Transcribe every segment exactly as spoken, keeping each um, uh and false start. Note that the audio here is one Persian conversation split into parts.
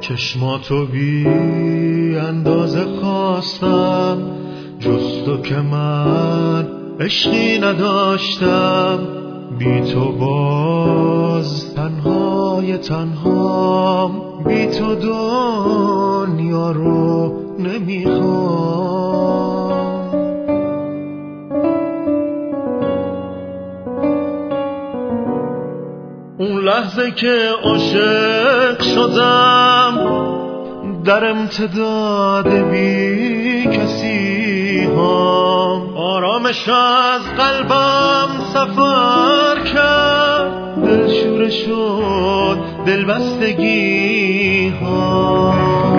چشماتو بی اندازه خواستم، جز تو که من عشقی نداشتم. بی تو باز تنهای تنهام، بی تو دنیا رو نمیخوام. اون لحظه که عاشق شدم، در امتداد بی کسی هام، آرامش از قلبم سفر کرد، دلشوره شد دلبستگی ها.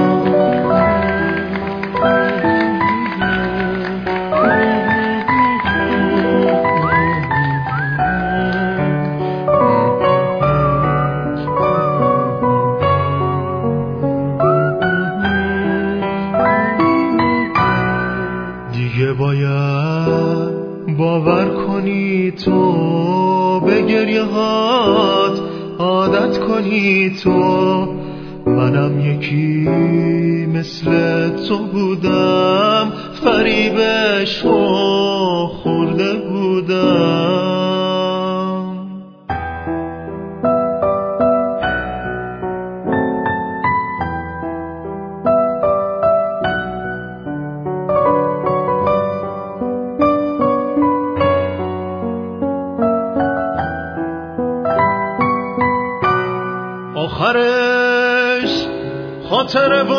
دیگه باید باور کنی تو، به گریه هات عادت کنی تو. منم یکی مثل تو بودم، فریبش رو خورده بودم. آخرش خاطره و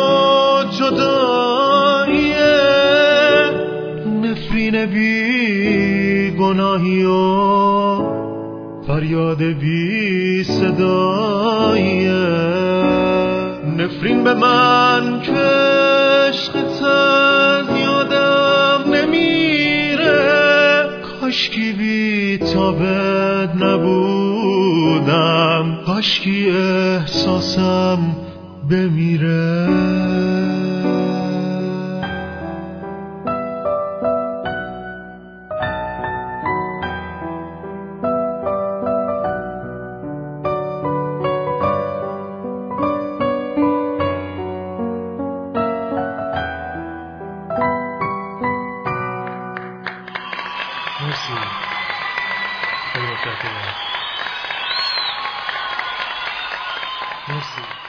جداییه، نفرین بی گناهی و فریاد بی صداییه. نفرین به من که عشقت از یادم نمیره، کاشکی بی تابت نبودم، کاشکی احساسم بمیره. مرسی. خیلی متشکرم. مرسی.